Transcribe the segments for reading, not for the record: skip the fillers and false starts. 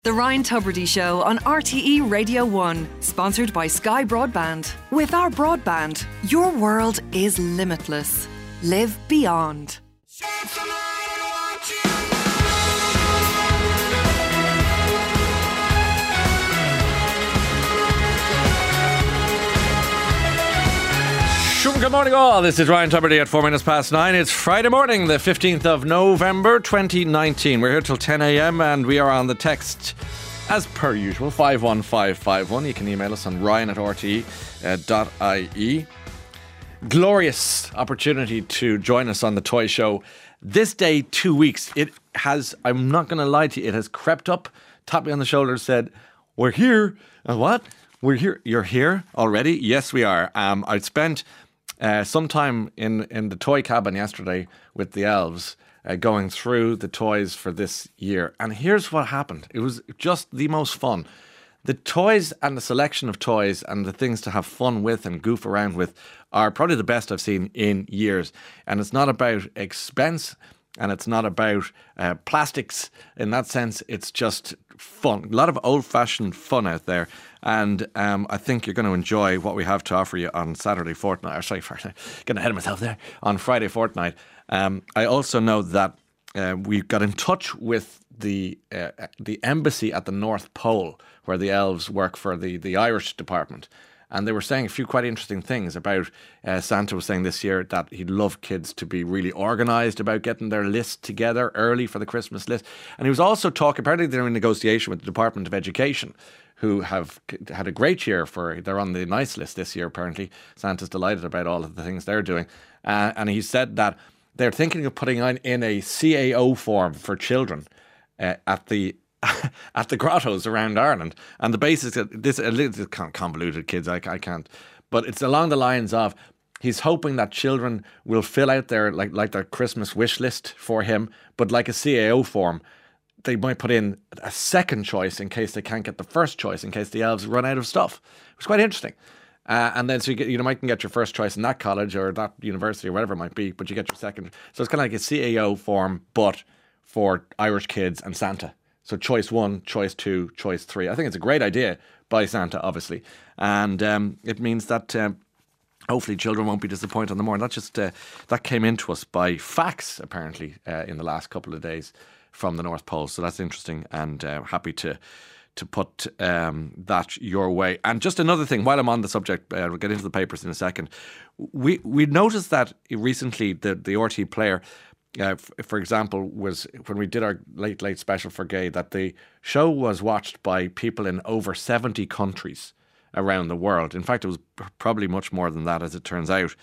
The Ryan Tubridy Show on RTE Radio 1, sponsored by Sky Broadband. With our broadband, your world is limitless. Live beyond. Good morning all, this is Ryan Tubridy at 9:04. It's Friday morning, the 15th of November 2019. We're here till 10 a.m. and we are on the text, as per usual, 51551. You can email us on ryan@rte.ie. Glorious opportunity to join us on the toy show. This day, 2 weeks, it has, I'm not going to lie to you, it has crept up, tapped me on the shoulder, said, we're here. What? We're here. You're here already? Yes, we are. I spent some time in the toy cabin yesterday with the elves, going through the toys for this year. And here's what happened. It was just the most fun. The toys and the selection of toys and the things to have fun with and goof around with are probably the best I've seen in years. And it's not about expense and it's not about plastics. In that sense, it's just fun. A lot of old-fashioned fun out there. And I think you're going to enjoy what we have to offer you on Saturday fortnight. Or sorry, getting ahead of myself there. On Friday fortnight. I also know that we got in touch with the embassy at the North Pole, where the elves work for the Irish department. And they were saying a few quite interesting things about, Santa was saying this year that he'd love kids to be really organised about getting their list together early for the Christmas list. And he was also talking, apparently they're in negotiation with the Department of Education, who have had a great year they're on the nice list this year apparently. Santa's delighted about all of the things they're doing. And he said that they're thinking of putting in a CAO form for children at the grottos around Ireland. And the basis of this, a little convoluted, kids, I can't. But it's along the lines of, he's hoping that children will fill out their their Christmas wish list for him, but like a CAO form, they might put in a second choice in case they can't get the first choice, in case the elves run out of stuff. It's quite interesting. And then so you might get your first choice in that college or that university or whatever it might be, but you get your second. So it's kind of like a CAO form, but for Irish kids and Santa. So choice 1, choice 2, choice 3. I think it's a great idea by Santa, obviously. And it means that hopefully children won't be disappointed on the morning. That came into us by fax, apparently, in the last couple of days from the North Pole. So that's interesting, and happy to put that your way. And just another thing, while I'm on the subject, we'll get into the papers in a second. We noticed that recently the RT player, for example, was when we did our late special for Gay, that the show was watched by people in over 70 countries around the world. In fact, it was probably much more than that, as it turns out.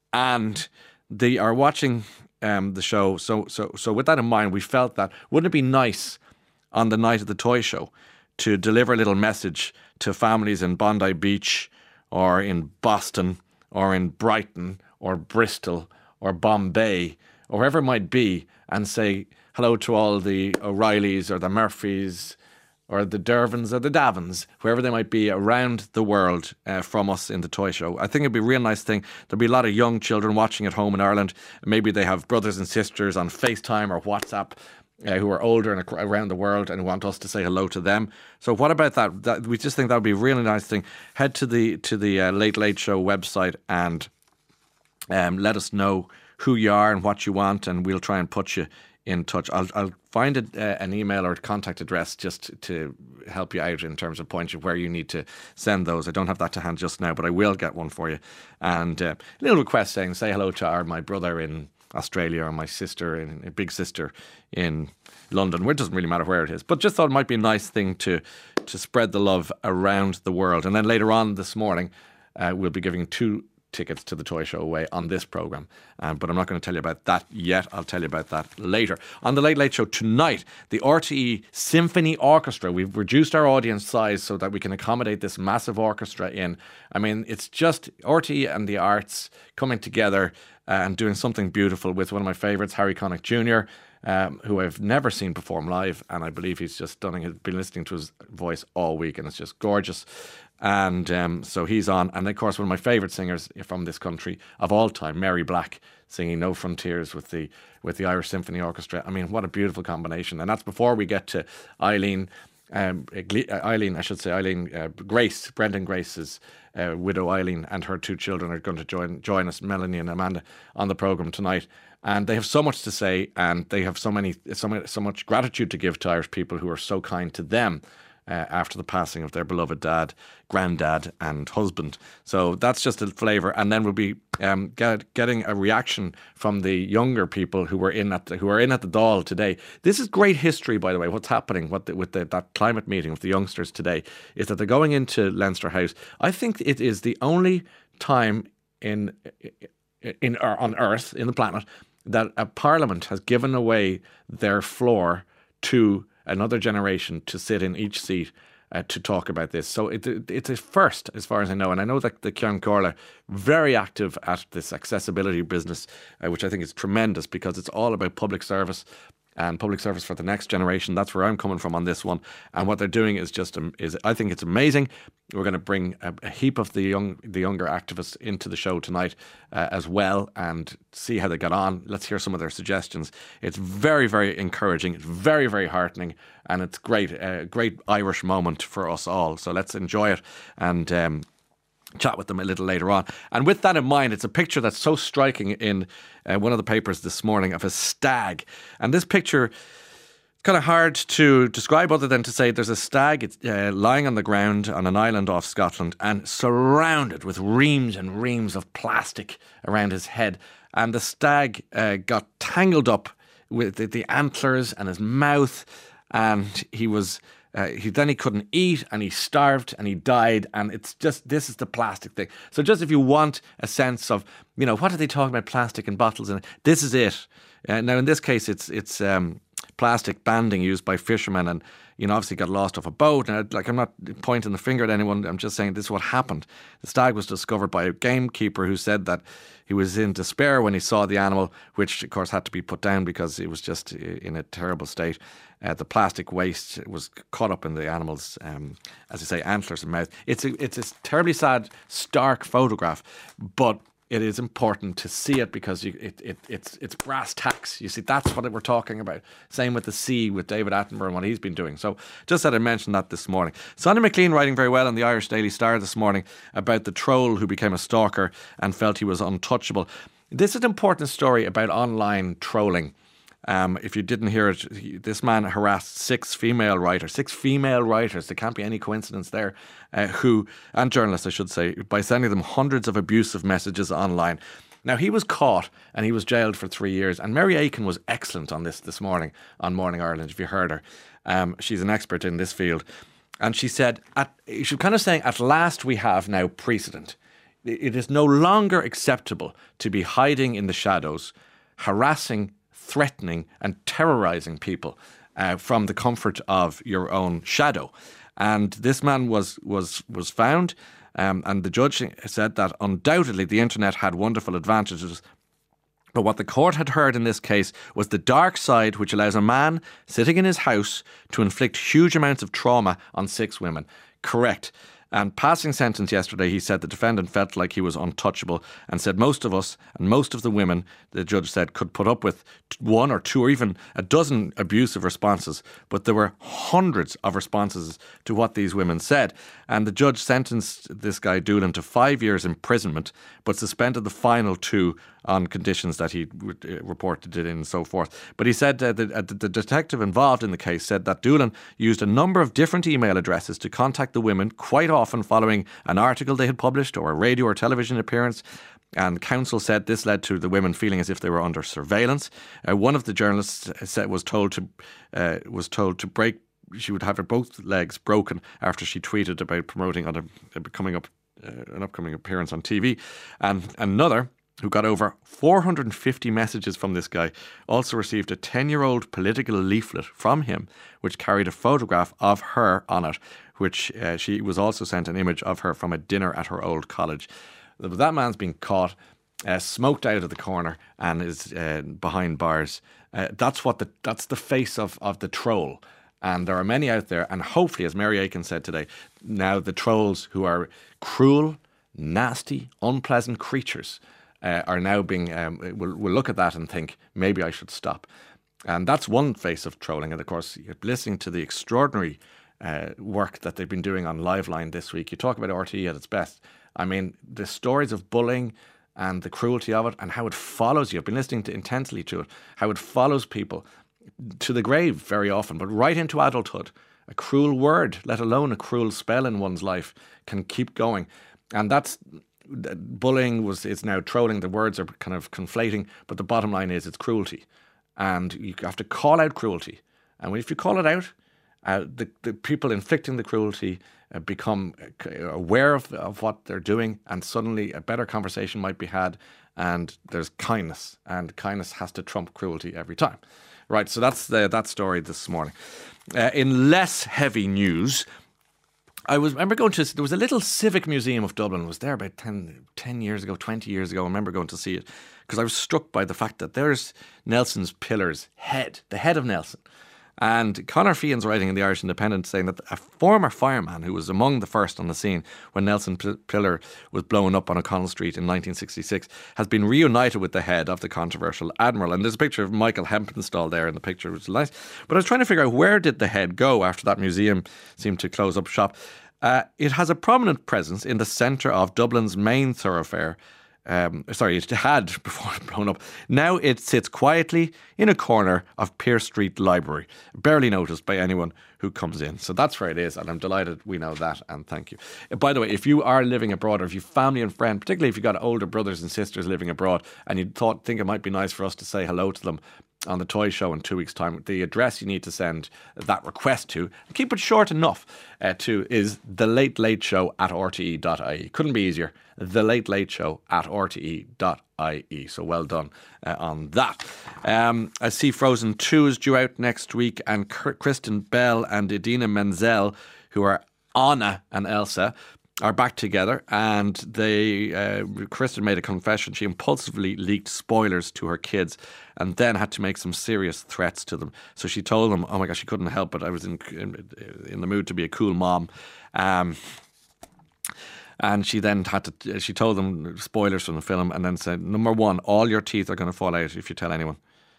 And they are watching the show. So with that in mind, we felt that wouldn't it be nice on the night of the toy show to deliver a little message to families in Bondi Beach or in Boston or in Brighton or Bristol or Bombay or wherever it might be, and say hello to all the O'Reillys or the Murphys or the Dervyns or the Davins, wherever they might be around the world, from us in the toy show. I think it'd be a real nice thing. There'll be a lot of young children watching at home in Ireland. Maybe they have brothers and sisters on FaceTime or WhatsApp who are older and around the world and want us to say hello to them. So what about that? We just think that would be a really nice thing. Head to the Late Late Show website and let us know who you are and what you want, and we'll try and put you in touch. I'll find an email or contact address just to help you out in terms of pointing where you need to send those. I don't have that to hand just now, but I will get one for you. And a little request saying, say hello to my brother in Australia or my sister, a big sister in London. It doesn't really matter where it is, but just thought it might be a nice thing to spread the love around the world. And then later on this morning, we'll be giving 2 tickets to the toy show away on this programme. But I'm not going to tell you about that yet. I'll tell you about that later. On the Late Late Show tonight, the RTE Symphony Orchestra. We've reduced our audience size so that we can accommodate this massive orchestra in. I mean, it's just RTE and the arts coming together and doing something beautiful with one of my favourites, Harry Connick Jr., who I've never seen perform live, and I believe he's just stunning. I've been listening to his voice all week, and it's just gorgeous. And so he's on. And of course, one of my favourite singers from this country of all time, Mary Black, singing No Frontiers with the Irish Symphony Orchestra. I mean, what a beautiful combination. And that's before we get to Eileen Grace, Brendan Grace's widow Eileen, and her 2 children are going to join us, Melanie and Amanda, on the programme tonight. And they have so much to say, and they have so much gratitude to give to Irish people who are so kind to them after the passing of their beloved dad, granddad, and husband. So that's just a flavour, and then we'll be getting a reaction from the younger people who are in at the Dáil today. This is great history, by the way. What's happening with that climate meeting with the youngsters today is that they're going into Leinster House. I think it is the only time on Earth, in the planet, that a parliament has given away their floor to another generation to sit in each seat to talk about this. So it's a first, as far as I know. And I know that the Ceann Comhairle very active at this accessibility business, which I think is tremendous, because it's all about public service and public service for the next generation. That's where I'm coming from on this one. And what they're doing is I think it's amazing. We're going to bring a heap of the younger activists into the show tonight as well, and see how they get on. Let's hear some of their suggestions. It's very, very encouraging. It's very, very heartening, and it's great. A great Irish moment for us all. So let's enjoy it and chat with them a little later on. And with that in mind, it's a picture that's so striking in one of the papers this morning of a stag. And this picture, kind of hard to describe other than to say there's a stag. It's lying on the ground on an island off Scotland and surrounded with reams and reams of plastic around his head. And the stag got tangled up with the antlers and his mouth, and he couldn't eat, and he starved, and he died. And it's just, this is the plastic thing. So just if you want a sense of, what are they talking about, plastic and bottles, and this is it. Now in this case, it's plastic banding used by fishermen, and obviously got lost off a boat. And I'm not pointing the finger at anyone. I'm just saying this is what happened. The stag was discovered by a gamekeeper who said that he was in despair when he saw the animal, which of course had to be put down because it was just in a terrible state. The plastic waste was caught up in the animal's, as I say, antlers and mouth. It's a terribly sad, stark photograph, but it is important to see it because it's brass tacks. You see, that's what we're talking about. Same with the sea, with David Attenborough and what he's been doing. So just that I mentioned that this morning. Sonny McLean writing very well in the Irish Daily Star this morning about the troll who became a stalker and felt he was untouchable. This is an important story about online trolling. If you didn't hear it, this man harassed 6 female writers. There can't be any coincidence there. And journalists, I should say, by sending them hundreds of abusive messages online. Now, he was caught and he was jailed for 3 years. And Mary Aiken was excellent on this morning on Morning Ireland, if you heard her. She's an expert in this field. And she said, she's kind of saying, at last we have now precedent. It is no longer acceptable to be hiding in the shadows, harassing, threatening and terrorising people from the comfort of your own shadow. And this man was found, and the judge said that undoubtedly the internet had wonderful advantages, but what the court had heard in this case was the dark side which allows a man sitting in his house to inflict huge amounts of trauma on 6 women. Correct. And passing sentence yesterday, he said the defendant felt like he was untouchable and said most of us and most of the women, the judge said, could put up with 1 or 2 or even a dozen abusive responses. But there were hundreds of responses to what these women said. And the judge sentenced this guy, Doolan, to 5 years imprisonment, but suspended the final 2 on conditions that he reported it in and so forth. But he said the detective involved in the case said that Doolan used a number of different email addresses to contact the women, quite often following an article they had published or a radio or television appearance. And counsel said this led to the women feeling as if they were under surveillance. One of the journalists was told to break. She would have her both legs broken after she tweeted about promoting an upcoming appearance on TV. And another, who got over 450 messages from this guy, also received a 10-year-old political leaflet from him, which carried a photograph of her on it, which she was also sent an image of her from a dinner at her old college. That man's been caught, smoked out of the corner, and is behind bars. That's the face of the troll. And there are many out there, and hopefully, as Mary Aiken said today, now the trolls who are cruel, nasty, unpleasant creatures are now being, will look at that and think, maybe I should stop. And that's one face of trolling. And of course, you're listening to the extraordinary work that they've been doing on Liveline this week. You talk about RTE at its best. I mean, the stories of bullying and the cruelty of it and how it follows you. I've been listening intensely to it, how it follows people to the grave very often, but right into adulthood. A cruel word, let alone a cruel spell in one's life, can keep going. And that's bullying it's now trolling. The words are kind of conflating, but the bottom line is it's cruelty. And you have to call out cruelty. And if you call it out, the people inflicting the cruelty become aware of what they're doing, and suddenly a better conversation might be had, and there's kindness, and kindness has to trump cruelty every time. Right, so that's that story this morning. In less heavy news, remember going to, there was a little civic museum of Dublin. I was there about 10 years ago, 20 years ago. I remember going to see it because I was struck by the fact that there's Nelson's pillar's head, the head of Nelson. And Conor Feehan's writing in the Irish Independent saying that a former fireman who was among the first on the scene when Nelson Pillar was blown up on O'Connell Street in 1966 has been reunited with the head of the controversial admiral. And there's a picture of Michael Hempinstall there in the picture, which is nice. But I was trying to figure out, where did the head go after that museum seemed to close up shop? It has a prominent presence in the centre of Dublin's main thoroughfare. It had before it blown up. Now it sits quietly in a corner of Pearse Street Library, barely noticed by anyone who comes in. So that's where it is, and I'm delighted we know that, and thank you. By the way, if you are living abroad, or if you've family and friends, particularly if you've got older brothers and sisters living abroad, and you think it might be nice for us to say hello to them on the Toy Show in 2 weeks' time, the address you need to send that request to, keep it short enough, is thelatelateshow@rte.ie. Couldn't be easier. thelatelateshow@rte.ie. So well done on that. I see Frozen 2 is due out next week, and Kristen Bell and Idina Menzel, who are Anna and Elsa, are back together, and Kristen made a confession. She impulsively leaked spoilers to her kids and then had to make some serious threats to them. So she told them, oh my gosh, she couldn't help it. I was in the mood to be a cool mom. And she then she told them spoilers from the film and then said, number one, all your teeth are going to fall out if you tell anyone.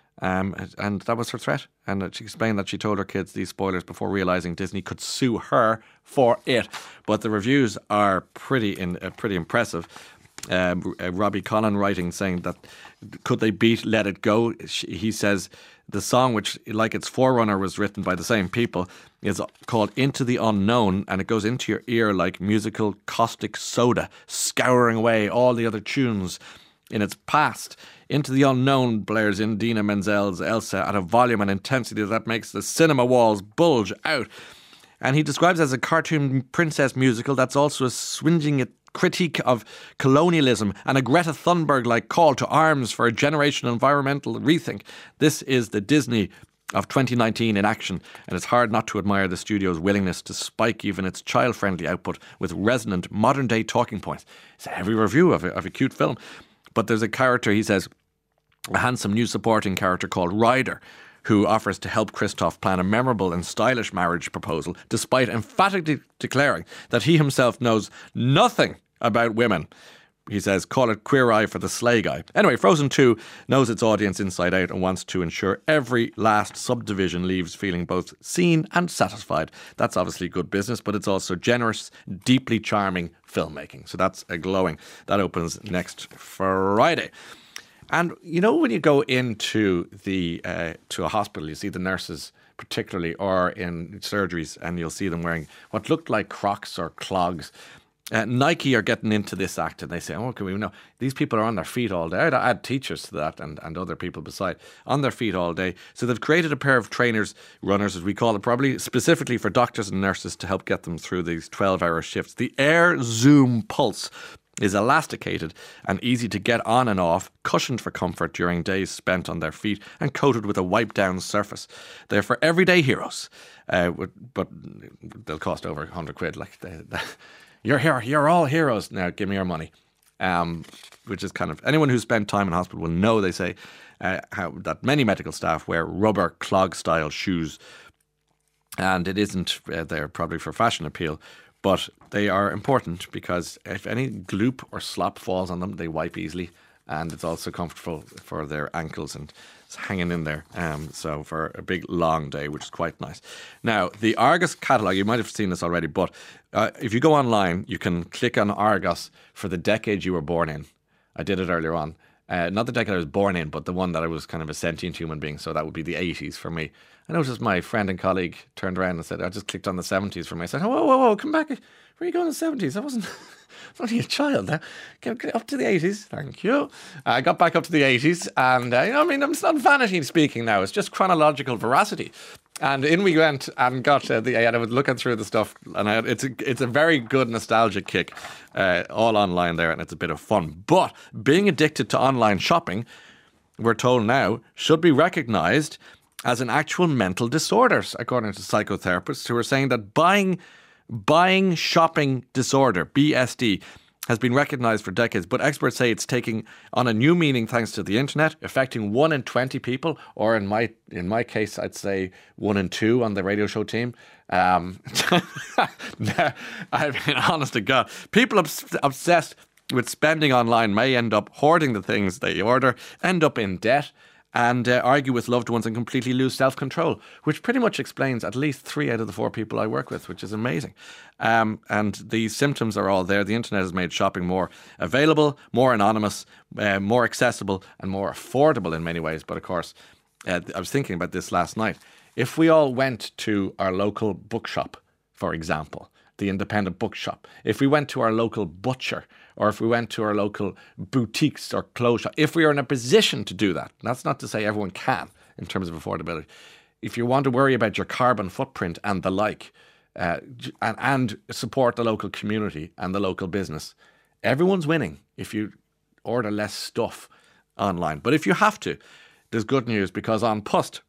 And that was her threat. And she explained that she told her kids these spoilers before realising Disney could sue her for it. But the reviews are pretty impressive. Robbie Collin writing saying that could they beat Let It Go? He says the song, which like its forerunner was written by the same people, is called Into the Unknown, and it goes into your ear like musical caustic soda, scouring away all the other tunes in its past. Into the Unknown blares in Idina Menzel's Elsa at a volume and intensity that makes the cinema walls bulge out. And he describes it as a cartoon princess musical that's also a swinging critique of colonialism and a Greta Thunberg-like call to arms for a generational environmental rethink. This is the Disney of 2019 in action, and it's hard not to admire the studio's willingness to spike even its child-friendly output with resonant modern-day talking points. It's a heavy review of a cute film. But there's a character, he says, a handsome new supporting character called Ryder, who offers to help Kristoff plan a memorable and stylish marriage proposal, despite emphatically declaring that he himself knows nothing about women. He says, call it Queer Eye for the Slay Guy. Anyway, Frozen 2 knows its audience inside out and wants to ensure every last subdivision leaves feeling both seen and satisfied. That's obviously good business, but it's also generous, deeply charming filmmaking. So that's a glowing. That opens next Friday. And you know, when you go into to a hospital, you see the nurses particularly, or in surgeries, and you'll see them wearing what looked like Crocs or clogs. Nike are getting into this act, and they say, oh, can we know these people are on their feet all day. I'd add teachers to that and other people beside, on their feet all day. So they've created a pair of trainers, runners as we call it, probably specifically for doctors and nurses to help get them through these 12-hour shifts. The Air Zoom Pulse is elasticated and easy to get on and off, cushioned for comfort during days spent on their feet and coated with a wipe-down surface. They're for everyday heroes, but they'll cost over 100 quid. Like you're all heroes now. Give me your money. Which is kind of, anyone who's spent time in hospital will know, they say how that many medical staff wear rubber clog-style shoes, and it isn't they're probably for fashion appeal. But they are important because if any gloop or slop falls on them, they wipe easily. and it's also comfortable for their ankles and it's hanging in there. So for a big long day, which is quite nice. Now, the Argos catalogue, you might have seen this already, but if you go online, you can click on Argos for the decade you were born in. I did it earlier on. Not the decade I was born in, but the one that I was kind of a sentient human being. So that would be the 80s for me. I noticed my friend and colleague turned around and said, I just clicked on the 70s for me. I said, whoa, come back. Where are you going in the 70s? I wasn't only a child now. Get up to the 80s. Thank you. I got back up to the 80s. And, it's not vanity speaking now. It's just chronological veracity. And in we went and got I was looking through the stuff, and it's a very good nostalgic kick, all online there, and it's a bit of fun. But being addicted to online shopping, we're told now, should be recognised as an actual mental disorder, according to psychotherapists who are saying that buying shopping disorder, BSD, has been recognised for decades, but experts say it's taking on a new meaning thanks to the internet, affecting 1 in 20 people, or in my case, I'd say 1 in 2 on the radio show team. I mean, honest to God, people obsessed with spending online may end up hoarding the things they order, end up in debt, and argue with loved ones and completely lose self-control, which pretty much explains at least 3 out of the 4 people I work with, which is amazing. And the symptoms are all there. The internet has made shopping more available, more anonymous, more accessible, and more affordable in many ways. But of course, I was thinking about this last night. If we all went to our local bookshop, for example, the independent bookshop, if we went to our local butcher, or if we went to our local boutiques or clothes shop, if we are in a position to do that, that's not to say everyone can in terms of affordability. If you want to worry about your carbon footprint and the like, and support the local community and the local business, everyone's winning if you order less stuff online. But if you have to, there's good news, because An Post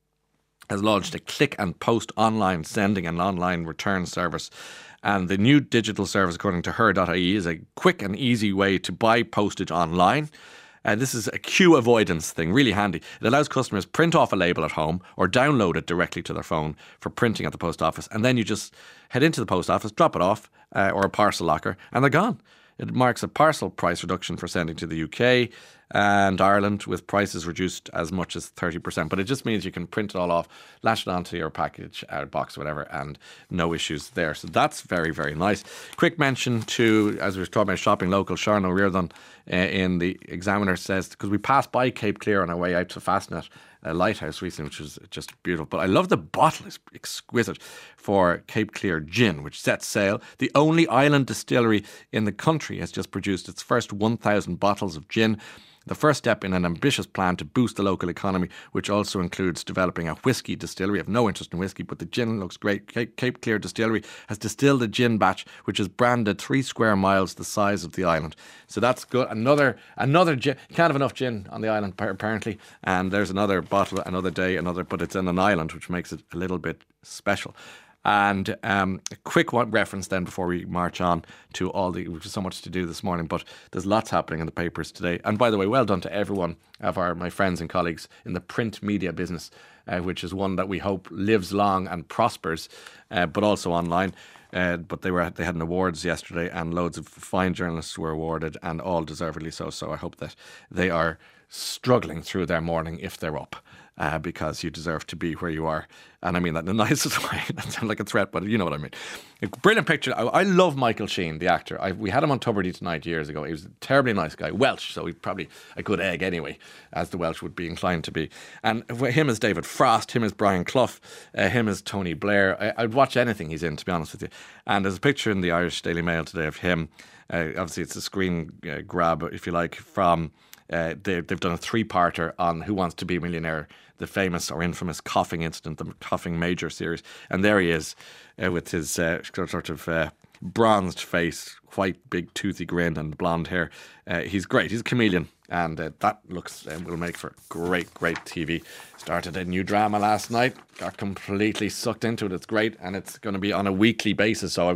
has launched a click and post online sending and online return service. And the new digital service, according to her.ie, is a quick and easy way to buy postage online. This is a queue avoidance thing, really handy. It allows customers print off a label at home or download it directly to their phone for printing at the post office. And then you just head into the post office, drop it off, or a parcel locker, and they're gone. It marks a parcel price reduction for sending to the UK and Ireland, with prices reduced as much as 30%. But it just means you can print it all off, lash it onto your package, box, whatever, and no issues there. So that's very, very nice. Quick mention to, as we were talking about shopping local, Sharon O'Riordan in the Examiner says, because we passed by Cape Clear on our way out to Fastnet Lighthouse recently, which was just beautiful. But I love the bottle. It's exquisite, for Cape Clear Gin, which sets sail. The only island distillery in the country has just produced its first 1,000 bottles of gin. The first step in an ambitious plan to boost the local economy, which also includes developing a whiskey distillery. I have no interest in whiskey, but the gin looks great. Cape Clear Distillery has distilled a gin batch, which is branded 3 square miles the size of the island. So that's good. Another gin. Can't have enough gin on the island, apparently. And there's another bottle, another day, but it's in an island, which makes it a little bit special. And a quick one reference then before we march on to which is so much to do this morning, but there's lots happening in the papers today. And by the way, well done to everyone of my friends and colleagues in the print media business, which is one that we hope lives long and prospers, but also online. But they had an awards yesterday, and loads of fine journalists were awarded, and all deservedly so. So I hope that they are struggling through their morning if they're up. Because you deserve to be where you are. And I mean that in the nicest way. That sounds like a threat, but you know what I mean. A brilliant picture. I love Michael Sheen, the actor. We had him on Tubridy Tonight years ago. He was a terribly nice guy. Welsh, so he's probably a good egg anyway, as the Welsh would be inclined to be. And him as David Frost, him as Brian Clough, him as Tony Blair. I'd watch anything he's in, to be honest with you. And there's a picture in the Irish Daily Mail today of him. Obviously, it's a screen grab, if you like, from... They've done a 3-parter on Who Wants to Be a Millionaire, the famous or infamous coughing incident, the Coughing Major series. And there he is with his sort of bronzed face, quite big toothy grin and blonde hair. He's great. He's a chameleon. And that looks will make for great, great TV. Started a new drama last night. Got completely sucked into it. It's great. And it's going to be on a weekly basis. So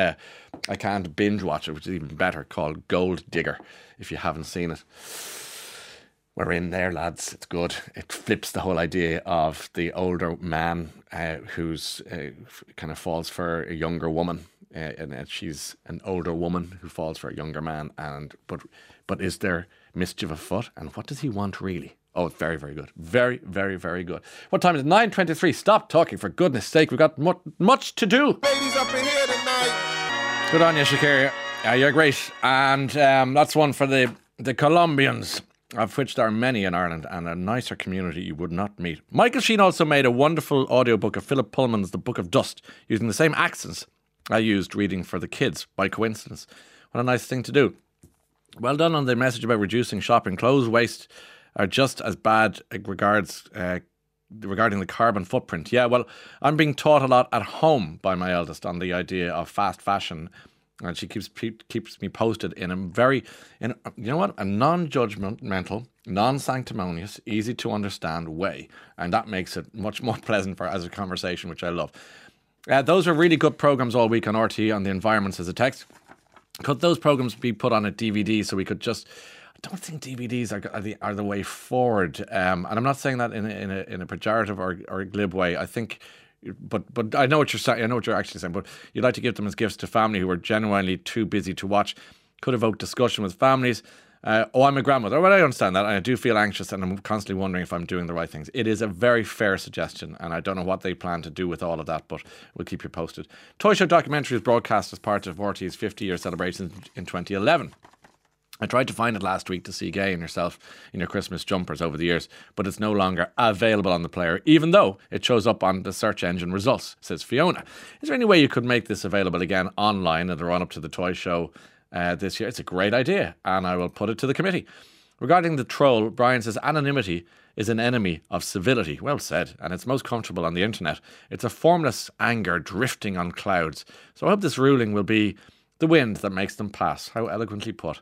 I can't binge watch it, which is even better, called Gold Digger, if you haven't seen it. We're in there, lads. It's good. It flips the whole idea of the older man who's kind of falls for a younger woman and she's an older woman who falls for a younger man. But is there mischief afoot? And what does he want really? Oh, it's very, very good. Very, very, very good. What time is it? 9:23. Stop talking, for goodness sake. We've got much to do. Ladies up in here tonight. Good on you, Shakira. You're great. And that's one for the Colombians, of which there are many in Ireland, and a nicer community you would not meet. Michael Sheen also made a wonderful audiobook of Philip Pullman's The Book of Dust, using the same accents I used reading for the kids, by coincidence. What a nice thing to do. Well done on the message about reducing shopping. Clothes waste are just as bad regarding the carbon footprint. Yeah, well, I'm being taught a lot at home by my eldest on the idea of fast fashion, and she keeps me posted in a non-judgmental, non-sanctimonious, easy to understand way, and that makes it much more pleasant as a conversation, which I love. Those are really good programs all week on RTE on the environment, says a text. Could those programs be put on a DVD so we could just? I don't think DVDs are the way forward, and I'm not saying that in a pejorative or a glib way. I think, but I know what you're saying. I know what you're actually saying. But you'd like to give them as gifts to family who are genuinely too busy to watch. Could evoke discussion with families. I'm a grandmother. Well, I understand that, and I do feel anxious, and I'm constantly wondering if I'm doing the right things. It is a very fair suggestion, and I don't know what they plan to do with all of that, but we'll keep you posted. Toy Show documentary was broadcast as part of RT's 50-year celebration in 2011. I tried to find it last week to see Gay and yourself in your Christmas jumpers over the years, but it's no longer available on the player, even though it shows up on the search engine results, says Fiona. Is there any way you could make this available again online in the run-up to the Toy Show this year? It's a great idea, and I will put it to the committee. Regarding the troll, Brian says anonymity is an enemy of civility. Well said, and it's most comfortable on the internet. It's a formless anger drifting on clouds. So I hope this ruling will be the wind that makes them pass. How eloquently put.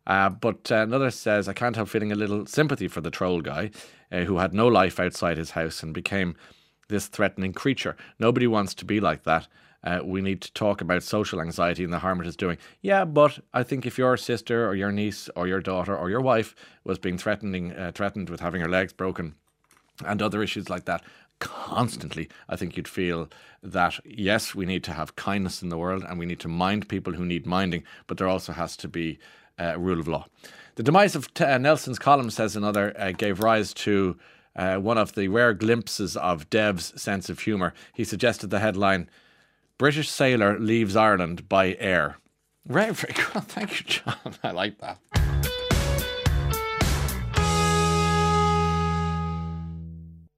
But another says, I can't help feeling a little sympathy for the troll guy who had no life outside his house and became this threatening creature. Nobody wants to be like that. We need to talk about social anxiety and the harm it is doing. Yeah, but I think if your sister or your niece or your daughter or your wife was being threatened with having her legs broken and other issues like that constantly, I think you'd feel that, yes, we need to have kindness in the world and we need to mind people who need minding, but there also has to be rule of law. The demise of Nelson's column, says another, gave rise to one of the rare glimpses of Dev's sense of humour. He suggested the headline, British sailor leaves Ireland by air. Very, very good. Thank you, John. I like that.